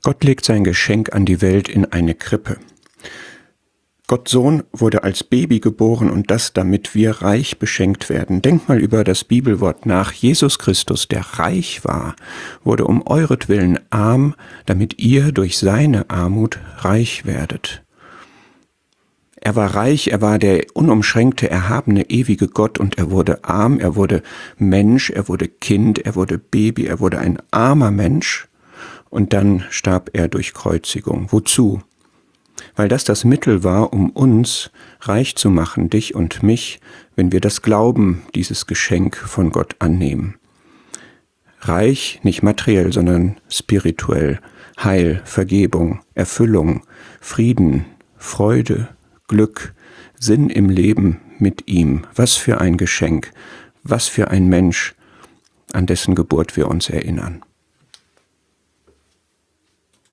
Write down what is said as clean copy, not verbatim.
Gott legt sein Geschenk an die Welt in eine Krippe. Gott Sohn wurde als Baby geboren und das, damit wir reich beschenkt werden. Denkt mal über das Bibelwort nach. Jesus Christus, der reich war, wurde um euretwillen arm, damit ihr durch seine Armut reich werdet. Er war reich, er war der unumschränkte, erhabene, ewige Gott und er wurde arm, er wurde Mensch, er wurde Kind, er wurde Baby, er wurde ein armer Mensch und dann starb er durch Kreuzigung. Wozu? Weil das Mittel war, um uns reich zu machen, dich und mich, wenn wir das Glauben, dieses Geschenk von Gott annehmen. Reich, nicht materiell, sondern spirituell, Heil, Vergebung, Erfüllung, Frieden, Freude, Glück, Sinn im Leben mit ihm. Was für ein Geschenk, was für ein Mensch, an dessen Geburt wir uns erinnern.